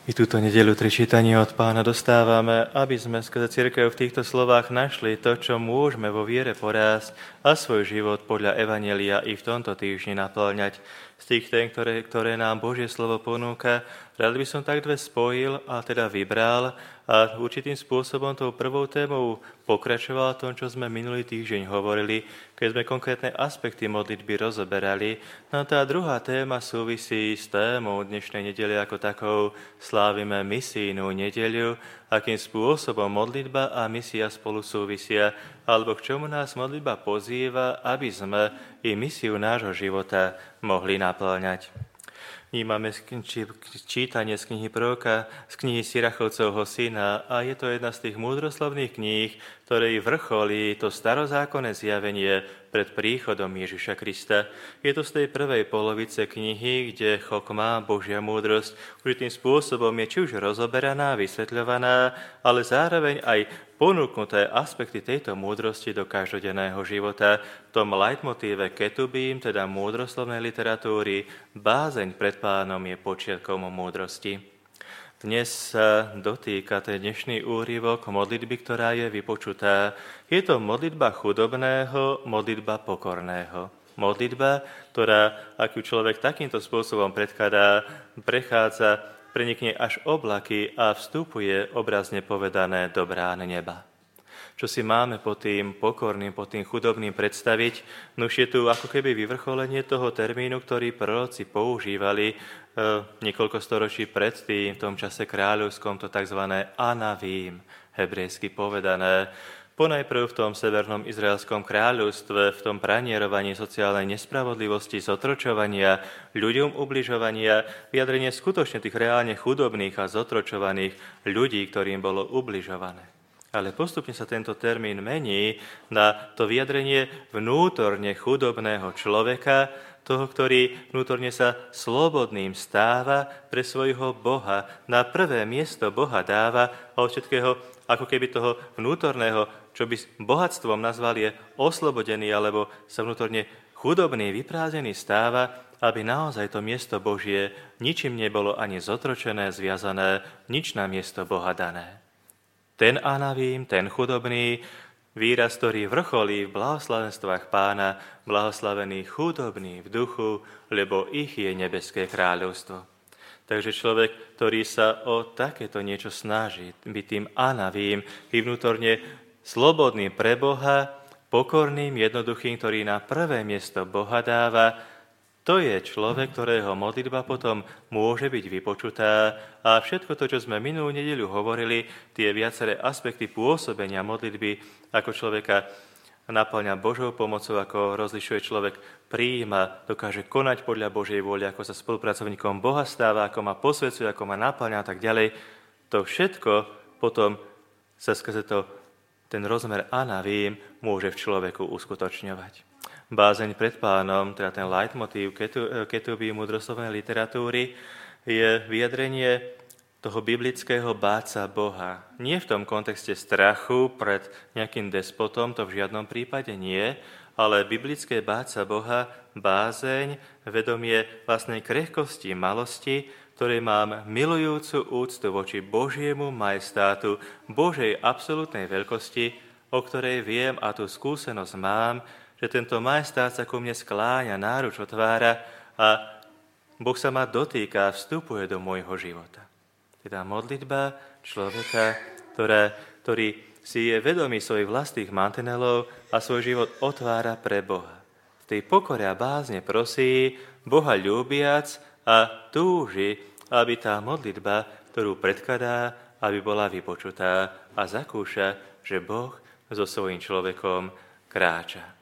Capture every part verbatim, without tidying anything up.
I túto nedeľu tri čítanie od Pána dostávame, aby sme skrze cirkev v týchto slovách našli to, čo môžeme vo viere porásť a svoj život podľa Evanjelia i v tomto týždni naplňať. Z tých tém, ktoré, ktoré nám Božie slovo ponúka, rád by som tak dve spojil a teda vybral a určitým spôsobom tou prvou témou pokračoval v tom, čo sme minulý týždeň hovorili, keď sme konkrétne aspekty modlitby rozoberali. No a tá druhá téma súvisí s témou dnešnej nedele ako takou. Slávime misijnú nedeľu, akým spôsobom modlitba a misia spolu súvisia, alebo k čomu nás modlitba pozýva, aby sme i misiu nášho života mohli naplňať. Vnímame čítanie z knihy proroka, z knihy Sirachovcovho syna a je to jedna z tých múdroslovných kníh, ktorej vrcholí to starozákonné zjavenie pred príchodom Ježiša Krista. Je to z tej prvej polovice knihy, kde chokma, Božia múdrosť, určitým spôsobom je či už rozoberaná, vysvetľovaná, ale zároveň aj ponúknuté aspekty tejto múdrosti do každodenného života. V tom leitmotíve ketubím, teda múdroslovnej literatúry, bázeň pred Pánom je počiatkom múdrosti. Dnes sa dotýka ten dnešný úryvok modlitby, ktorá je vypočutá. Je to modlitba chudobného, modlitba pokorného. Modlitba, ktorá, ak ju človek takýmto spôsobom predkladá, prechádza, prenikne až oblaky a vstupuje, obrazne povedané, do brán neba. Čo si máme pod tým pokorným, pod tým chudobným predstaviť? Nuž je tu ako keby vyvrcholenie toho termínu, ktorý proroci používali e, niekoľko storočí predtým, v tom čase kráľovskom, to tzv. Anavím, hebrejsky povedané. Ponajprv v tom severnom izraelskom kráľovstve, v tom pranierovaní sociálnej nespravodlivosti, zotročovania, ľuďom ubližovania, vyjadrenie skutočne tých reálne chudobných a zotročovaných ľudí, ktorým bolo ubližované. Ale postupne sa tento termín mení na to vyjadrenie vnútorne chudobného človeka, toho, ktorý vnútorne sa slobodným stáva pre svojho Boha. Na prvé miesto Boha dáva a od všetkého, ako keby toho vnútorného, čo by bohatstvom nazval, je oslobodený, alebo sa vnútorne chudobný, vyprázdnený stáva, aby naozaj to miesto Božie ničím nebolo ani zotročené, zviazané, nič na miesto Boha dané. Ten Anavím, ten chudobný, výraz, ktorý vrcholí v blahoslavenstvách Pána, blahoslavený chudobný v duchu, lebo ich je nebeské kráľovstvo. Takže človek, ktorý sa o takéto niečo snaží, byť tým Anavím, i vnútorne slobodným pre Boha, pokorným, jednoduchým, ktorý na prvé miesto Boha dáva, to je človek, ktorého modlitba potom môže byť vypočutá a všetko to, čo sme minulú nedeľu hovorili, tie viaceré aspekty pôsobenia modlitby, ako človeka naplňa Božou pomocou, ako rozlišuje človek, prijíma, dokáže konať podľa Božej vôle, ako sa spolupracovníkom Boha stáva, ako ma posvedzuje, ako ma naplňa a tak ďalej. To všetko potom sa skrze to, ten rozmer Anavím môže v človeku uskutočňovať. Bázeň pred Pánom, teda ten leitmotív ketubí múdroslovnej literatúry, je vyjadrenie toho biblického báť sa Boha. Nie v tom kontexte strachu pred nejakým despotom, to v žiadnom prípade nie, ale biblické báť sa Boha, bázeň, vedomie vlastnej krehkosti, malosti, ktoré mám milujúcu úctu voči Božiemu majestátu, Božej absolútnej veľkosti, o ktorej viem a tú skúsenosť mám, že tento majestát sa ku mne skláňa, náruč otvára a Boh sa ma dotýka a vstupuje do môjho života. Teda modlitba človeka, ktorá, ktorý si je vedomý svojich vlastných mantinelov a svoj život otvára pre Boha. V tej pokore a bázne prosí Boha ľúbiac a túži, aby tá modlitba, ktorú predkladá, aby bola vypočutá a zakúša, že Boh so svojím človekom kráča.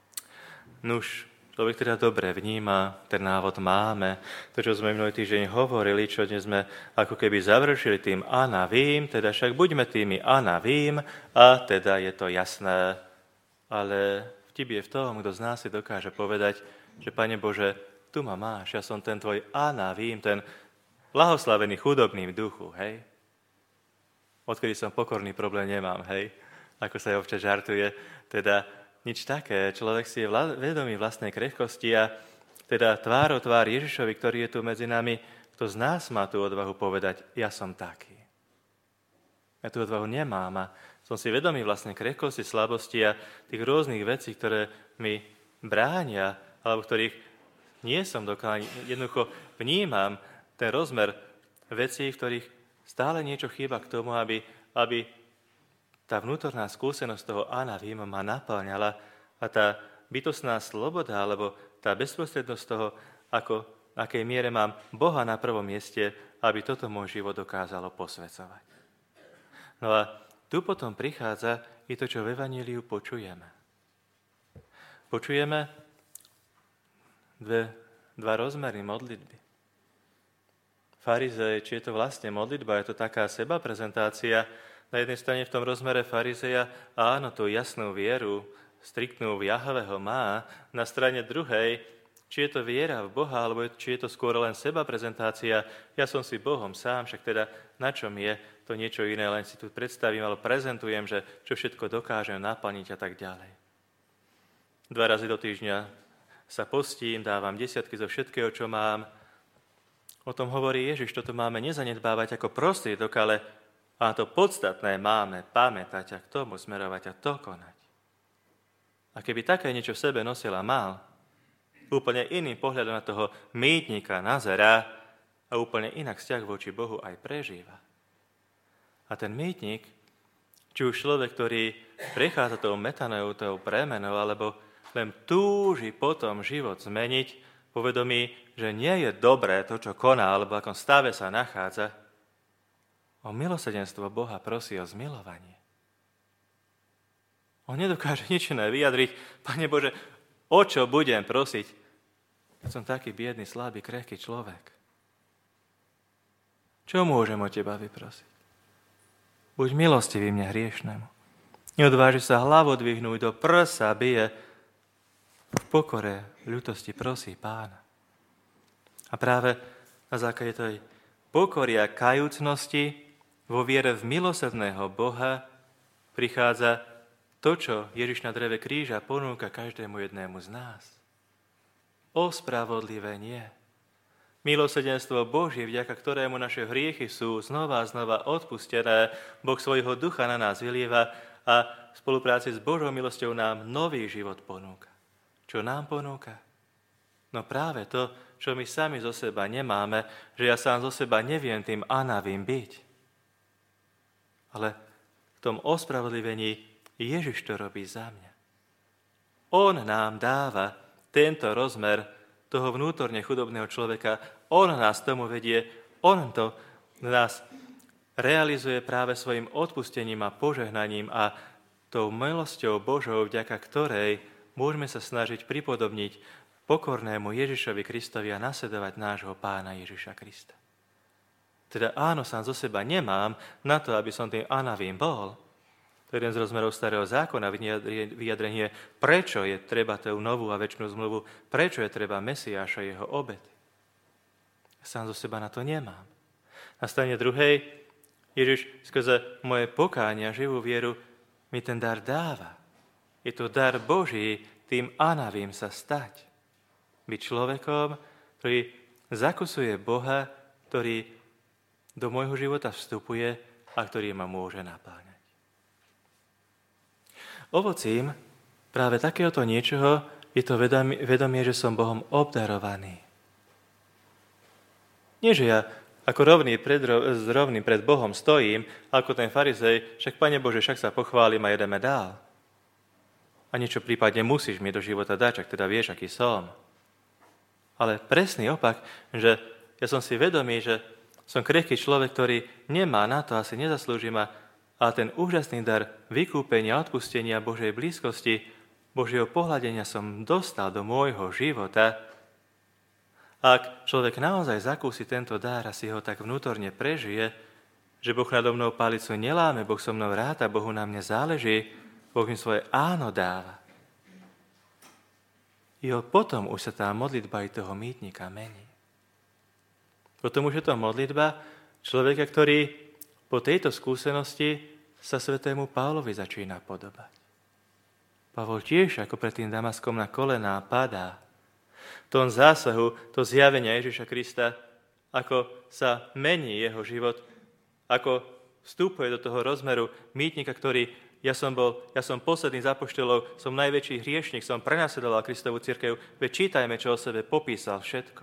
Nuž, človek teda dobre vníma, ten návod máme. To, čo sme minulý týždeň hovorili, čo dnes sme ako keby završili tým Anavím, teda však buďme tými Anavím a teda je to jasné. Ale vtip je v tom, kto z nás si dokáže povedať, že Pane Bože, tu ma máš, ja som ten tvoj Anavím, ten blahoslavený chudobný v duchu, hej? Odkedy som pokorný, problém nemám, hej? Ako sa je občas žartuje, teda nič také. Človek si je vla- vedomý vlastnej krehkosti a teda tvár o tvár Ježišovi, ktorý je tu medzi nami, kto z nás má tú odvahu povedať, ja som taký. Ja tú odvahu nemám a som si vedomý vlastne krehkosti, slabosti a tých rôznych vecí, ktoré mi bránia, alebo ktorých nie som dokonalý. Jednoducho vnímam ten rozmer vecí, v ktorých stále niečo chýba k tomu, aby, aby tá vnútorná skúsenosť toho anavím ma naplňala a tá bytostná sloboda, alebo tá bezprostrednosť toho, ako, akej miere mám Boha na prvom mieste, aby toto môj život dokázalo posvecovať. No a tu potom prichádza i to, čo v Evaníliu počujeme. Počujeme dve, dva rozmery modlitby. Farizej, či je to vlastne modlitba, je to taká sebaprezentácia. Na jednej strane v tom rozmere farizeja, áno, tú jasnú vieru, striktnú v Jahveho má. Na strane druhej, či je to viera v Boha, alebo či je to skôr len sebaprezentácia. Ja som si Bohom sám, však teda na čom je to niečo iné, len si tu predstavím, ale prezentujem, že čo všetko dokážem naplniť a tak ďalej. Dva razy do týždňa sa postím, dávam desiatky zo všetkého, čo mám. O tom hovorí Ježiš, toto máme nezanedbávať ako prostriedok, ale a to podstatné máme pamätať a k tomu smerovať a to konať. A keby také niečo v sebe nosil a mal, úplne iným pohľadom na toho mýtnika nazerá a úplne inak vzťah voči Bohu aj prežíva. A ten mýtnik, či už človek, ktorý prechádza tou metanojou, tou premenou, alebo len túži potom život zmeniť, povedomí, že nie je dobré to, čo koná, alebo v akom stave sa nachádza, o milosrdenstvo Boha prosí o zmilovanie. On nedokáže nič iné vyjadriť. Pane Bože, o čo budem prosiť, keď som taký biedný, slabý, krehký človek? Čo môžem od teba vyprosiť? Buď milostivý mne hriešnemu. Neodváži sa hlavu dvihnúť, do prsa bije. V pokore, ľutosti prosí Pána. A práve na základe tej pokory a kajúcnosti vo viere v milosrdného Boha prichádza to, čo Ježiš na dreve kríža ponúka každému jednému z nás. Ospravodlivenie. Milosrdenstvo Božie, vďaka ktorému naše hriechy sú znova a znova odpustené, Boh svojho ducha na nás vylieva a v spolupráci s Božou milosťou nám nový život ponúka. Čo nám ponúka? No práve to, čo my sami zo seba nemáme, že ja sám zo seba neviem tým anavým byť. Ale v tom ospravodlivení Ježiš to robí za mňa. On nám dáva tento rozmer toho vnútorne chudobného človeka. On nás tomu vedie, on to nás realizuje práve svojim odpustením a požehnaním a tou milosťou Božou, vďaka ktorej môžeme sa snažiť pripodobniť pokornému Ježišovi Kristovi a nasledovať nášho Pána Ježiša Krista. Teda áno, sám zo seba nemám na to, aby som tým anavým bol. To je jeden z rozmerov Starého zákona, vyjadrenie, prečo je treba tú novú a večnú zmluvu, prečo je treba Mesiáša jeho obety. Sám zo seba na to nemám. Na strane druhej, Ježiš skrze moje pokánie a živú vieru mi ten dar dáva. Je to dar Boží tým anavým sa stať. Byť človekom, ktorý zakusuje Boha, ktorý do môjho života vstupuje a ktorý ma môže napáňať. Ovocím práve takéhoto niečoho je to vedomie, že som Bohom obdarovaný. Nie, že ja ako rovný pred, rovný pred Bohom stojím, ako ten farizej, však Pane Bože, však sa pochválim a jedeme dál. A niečo prípadne musíš mi do života dať, ak teda vieš, aký som. Ale presný opak, že ja som si vedomý, že som krehký človek, ktorý nemá na to, asi nezaslúži ma, a ten úžasný dar vykúpenia, odpustenia Božej blízkosti, Božieho pohľadenia som dostal do môjho života. Ak človek naozaj zakúsi tento dar a si ho tak vnútorne prežije, že Boh nado mnou palicu neláme, Boh so mnou ráta, Bohu na mne záleží, Boh mi svoje áno dáva. Jo, potom už sa tá modlitba aj toho mýtnika mení. Potom už je to modlitba človeka, ktorý po tejto skúsenosti sa svätému Pavlovi začína podobať. Pavol tiež, ako pred tým Damaskom, na kolená padá. V tom zásahu, to zjavenia Ježiša Krista, ako sa mení jeho život, ako vstupuje do toho rozmeru mýtnika, ktorý, ja som bol, ja som posledný z apoštolov, som najväčší hriešnik, som prenasledoval Kristovú cirkev, veď čítajme, čo o sebe popísal všetko.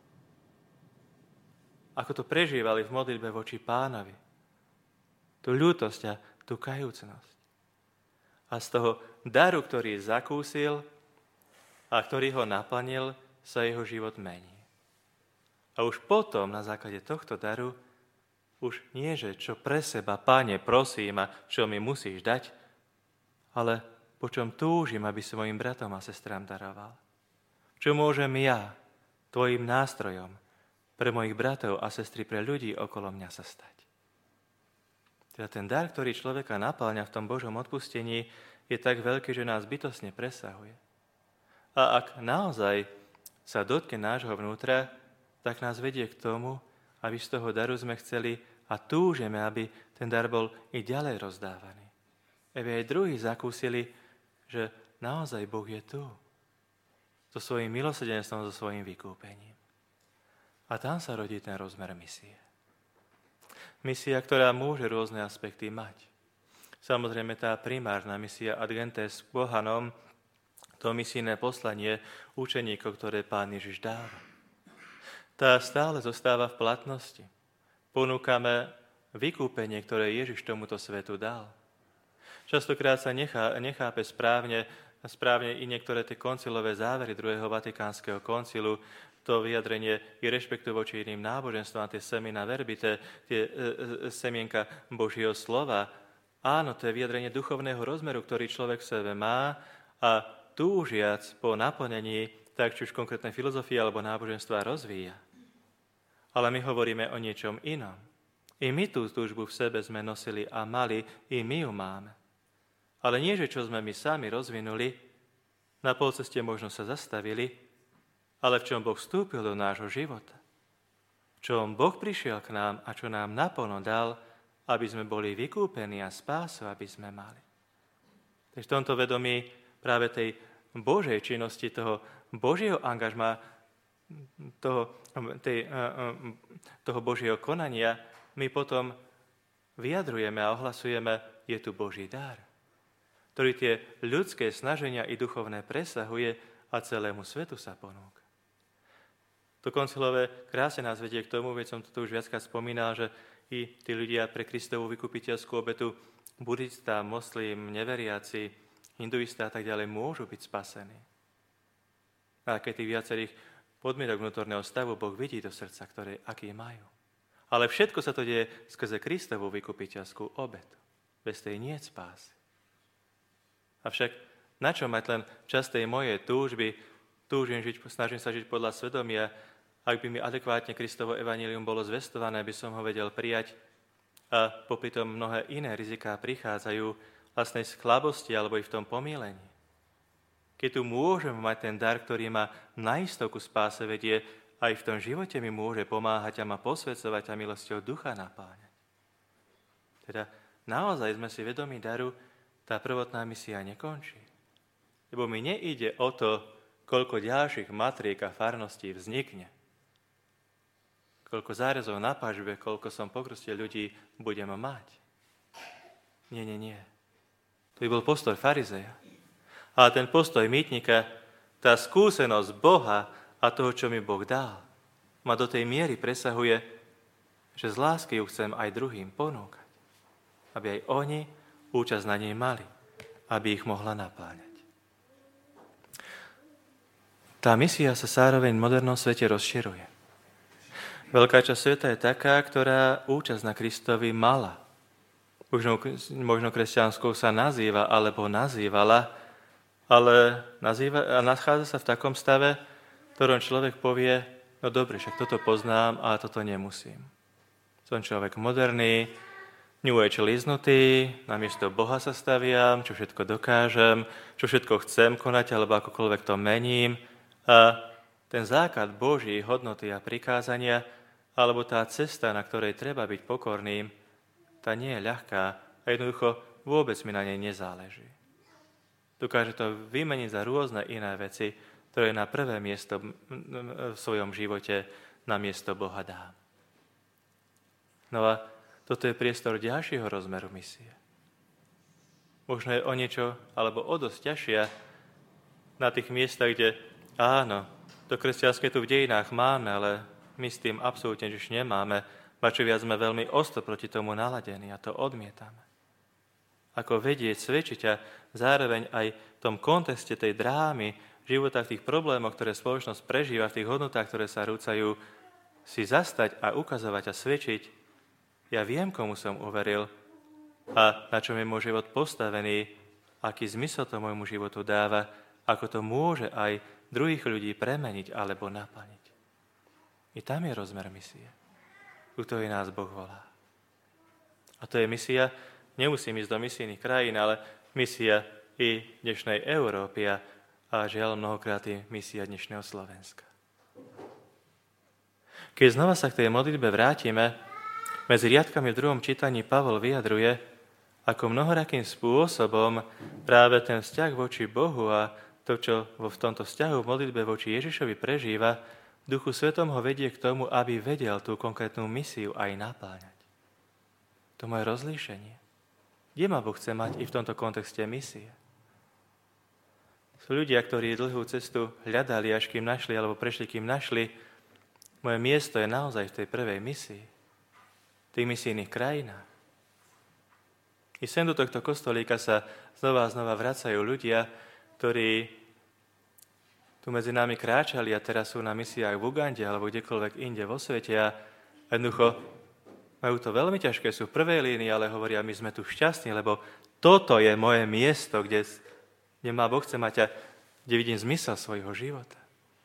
Ako to prežívali v modlitbe voči Pánovi. Tú ľútosť a tú kajúcnosť. A z toho daru, ktorý zakúsil a ktorý ho naplnil, sa jeho život mení. A už potom, na základe tohto daru, už nie, že čo pre seba, Páne, prosím a čo mi musíš dať, ale po čom túžim, aby som mojim bratom a sestrám daroval. Čo môžem ja, tvojim nástrojom, pre mojich bratov a sestry, pre ľudí okolo mňa sa stať. Teda ten dar, ktorý človeka napáľňa v tom Božom odpustení, je tak veľký, že nás bytostne presahuje. A ak naozaj sa dotkne nášho vnútra, tak nás vedie k tomu, aby z toho daru sme chceli a túžime, aby ten dar bol i ďalej rozdávaný. Aby aj druhí zakúsili, že naozaj Boh je tu. So svojím milosrdenstvom, so svojím vykúpením. A tam sa rodí ten rozmer misie. Misia, ktorá môže rôzne aspekty mať. Samozrejme tá primárna misia ad gentes pohanom, to misijné poslanie učeníkov, ktoré Pán Ježiš dáva. Tá stále zostáva v platnosti. Ponúkame vykúpenie, ktoré Ježiš tomuto svetu dal. Častokrát sa nechá, nechápe správne, správne i niektoré tie koncilové závery druhého Vatikánskeho koncilu, to vyjadrenie i rešpektu voči iným náboženstvám, tie semina verbite, tie e, e, semienka Božieho slova. Áno, to je vyjadrenie duchovného rozmeru, ktorý človek v sebe má a túžiac po naplnení, tak či už konkrétne filozofie alebo náboženstva rozvíja. Ale my hovoríme o niečom inom. I my tú túžbu v sebe sme nosili a mali, i my ju máme. Ale nie, že čo sme my sami rozvinuli, na polceste možno sa zastavili, ale v čom Boh vstúpil do nášho života. V čom Boh prišiel k nám a čo nám naplno dal, aby sme boli vykúpení a spásu, aby sme mali. Takže v tomto vedomí práve tej Božej činnosti, toho Božieho angažma, toho, tej, toho Božieho konania, my potom vyjadrujeme a ohlasujeme, je tu Boží dar, ktorý tie ľudské snaženia i duchovné presahuje a celému svetu sa ponúka. To koncilové krásne nás vedie k tomu, veď som to tu už viackrát spomínal, že i tí ľudia pre Kristovú vykupiteľskú obetu, budista, moslim, neveriaci, hinduista a tak ďalej, môžu byť spasení. A keď tých viacerých podmienok vnútorného stavu Boh vidí do srdca, ktoré aký majú. Ale všetko sa to deje skrze Kristovú vykupiteľskú obetu. Bez tej nie je spásy. Avšak na čo mať len čas tej mojej túžby, túžim žiť, snažím sa žiť podľa svedomia, ak by mi adekvátne Kristovo evanjelium bolo zvestované, by som ho vedel prijať a popri tom mnohé iné riziká prichádzajú vlastnej slabosti alebo i v tom pomýlení. Keď tu môžem mať ten dar, ktorý ma naisto ku spáse vedie, aj v tom živote mi môže pomáhať a ma posvedzovať a milosťou ducha napáňať. Teda naozaj sme si vedomí daru, tá prvotná misia nekončí. Lebo mi neide o to, koľko ďalších matriek a farností vznikne. Koľko zárezov na pažbe, koľko som pokrustil ľudí budem mať. Nie, nie, nie. To by bol postoj farizeja. Ale ten postoj mýtnika, tá skúsenosť Boha a toho, čo mi Boh dal, ma do tej miery presahuje, že z lásky ju chcem aj druhým ponúkať. Aby aj oni účasť na nej mali. Aby ich mohla napáňať. Tá misia sa zároveň v modernom svete rozširuje. Veľká časť sveta je taká, ktorá účasť na Kristovi mala. Možno, možno kresťanskou sa nazýva, alebo nazývala, ale nazýva, nachádza sa v takom stave, v ktorom človek povie, no dobre, však toto poznám, ale toto nemusím. Som človek moderný, New Age liznutý, namiesto Boha sa staviam, čo všetko dokážem, čo všetko chcem konať, alebo akokoľvek to mením. A ten základ Boží hodnoty a prikázania, alebo tá cesta, na ktorej treba byť pokorným, tá nie je ľahká a jednoducho vôbec mi na nej nezáleží. Dokáže to vymeniť za rôzne iné veci, ktoré na prvé miesto v svojom živote na miesto Boha dám. No a toto je priestor ďalšieho rozmeru misie. Možno je o niečo, alebo o dosť ťažšia na tých miestach, kde áno, to kresťanské tu v dejinách máme, ale my s tým absolútne nič nemáme, ba čo viac sme veľmi ostro proti tomu naladení a to odmietame. Ako vedieť, svedčiť a zároveň aj v tom kontexte tej drámy, života v tých problémoch, ktoré spoločnosť prežíva, v tých hodnotách, ktoré sa rúcajú, si zastať a ukazovať a svedčiť, ja viem, komu som uveril a na čom je môj život postavený, aký zmysel to môjmu životu dáva, ako to môže aj druhých ľudí premeniť alebo naplniť. I tam je rozmer misie, u ktorej nás Boh volá. A to je misia, nemusím ísť do misijných krajín, ale misia i dnešnej Európy a a žiaľ mnohokrát je misia dnešného Slovenska. Keď znova sa k tej modlitbe vrátime, medzi riadkami v druhom čítaní Pavol vyjadruje, ako mnohorakým spôsobom práve ten vzťah voči Bohu a to, čo v tomto vzťahu v modlitbe voči Ježišovi prežíva, v Duchu Svetom ho vedie k tomu, aby vedel tú konkrétnu misiu aj napáňať. To moje rozlíšenie. Kde ma Boh chce mať i v tomto kontexte misie? Sú ľudia, ktorí dlhú cestu hľadali, až kým našli, alebo prešli, kým našli. Moje miesto je naozaj v tej prvej misii, v tých misijných krajinách. I sem do tohto kostolíka sa znova a znova vracajú ľudia, ktorí tu medzi nami kráčali a teraz sú na misiách v Ugande alebo kdekoľvek inde vo svete a jednoducho majú to veľmi ťažké, sú v prvej línii, ale hovoria, my sme tu šťastní, lebo toto je moje miesto, kde kde ma Boh chce mať a kde vidím zmysel svojho života.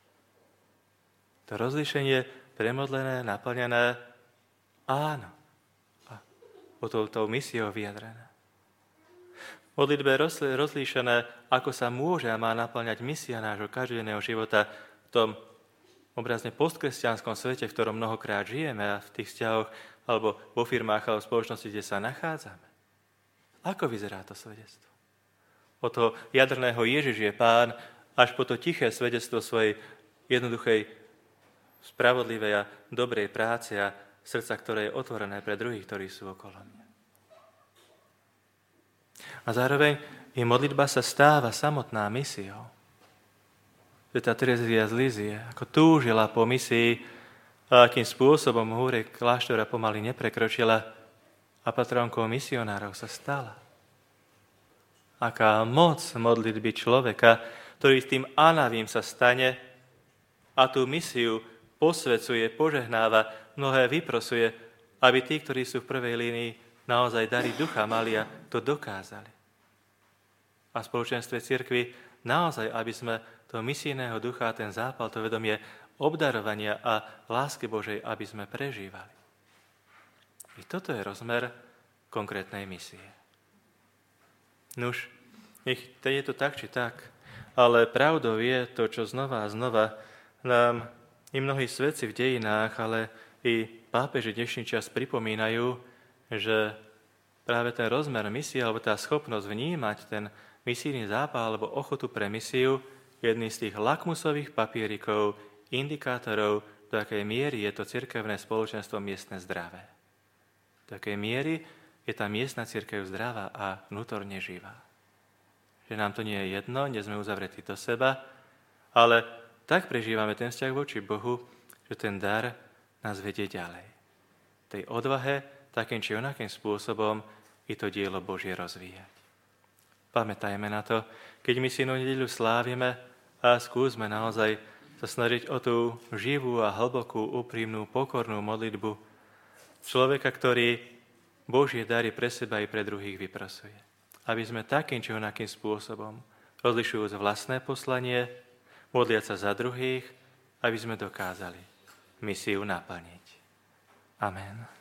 To rozlíšenie premodlené, naplnené, áno. A potom tou misiou vyjadrené. V modlitbe rozlíšené, ako sa môže a má naplňať misia nášho každodenného života v tom obrazne postkresťanskom svete, v ktorom mnohokrát žijeme a v tých vzťahoch alebo vo firmách alebo v spoločnosti, kde sa nachádzame. Ako vyzerá to svedectvo? Od toho jadrného Ježiš je Pán, až po to tiché svedectvo svojej jednoduchej, spravodlivej a dobrej práce a srdca, ktoré je otvorené pre druhých, ktorí sú okolo mňa. A zároveň i modlitba sa stáva samotná misiou. Sveta Terezia z Lízie, ako túžila po misii a akým spôsobom húre kláštora pomaly neprekročila a patrónkou misionárov sa stala. Aká moc modlitby človeka, ktorý s tým anavím sa stane a tú misiu posvecuje, požehnáva, mnohé vyprosuje, aby tí, ktorí sú v prvej línii, naozaj dary ducha mali a to dokázali. A v spoločenstve cirkvi naozaj, aby sme toho misijného ducha, ten zápal, to vedomie obdarovania a lásky Božej, aby sme prežívali. I toto je rozmer konkrétnej misie. Nuž, nech je to tak, či tak, ale pravdou je to, čo znova a znova nám i mnohí svedci v dejinách, ale i pápeži dnešný čas pripomínajú, že práve ten rozmer misie, alebo tá schopnosť vnímať ten misijný zápal alebo ochotu pre misiu, je jedný z tých lakmusových papierikov, indikátorov, do akej miery je to cirkevné spoločenstvo miestne zdravé. Do akej miery je tá miestna cirkev zdravá a vnútorne živá. Že nám to nie je jedno, nie sme uzavretí do seba, ale tak prežívame ten vzťah voči Bohu, že ten dar nás vedie ďalej. Tej odvahe, takým či onakým spôsobom i to dielo Božie rozvíjať. Pamätajme na to, keď misijnú nedeľu slávime a skúsme naozaj sa snažiť o tú živú a hlbokú, úprimnú, pokornú modlitbu človeka, ktorý Božie dary pre seba i pre druhých vyprosuje. Aby sme takým či onakým spôsobom, rozlišujúc vlastné poslanie, modliať sa za druhých, aby sme dokázali misiu naplniť. Amen.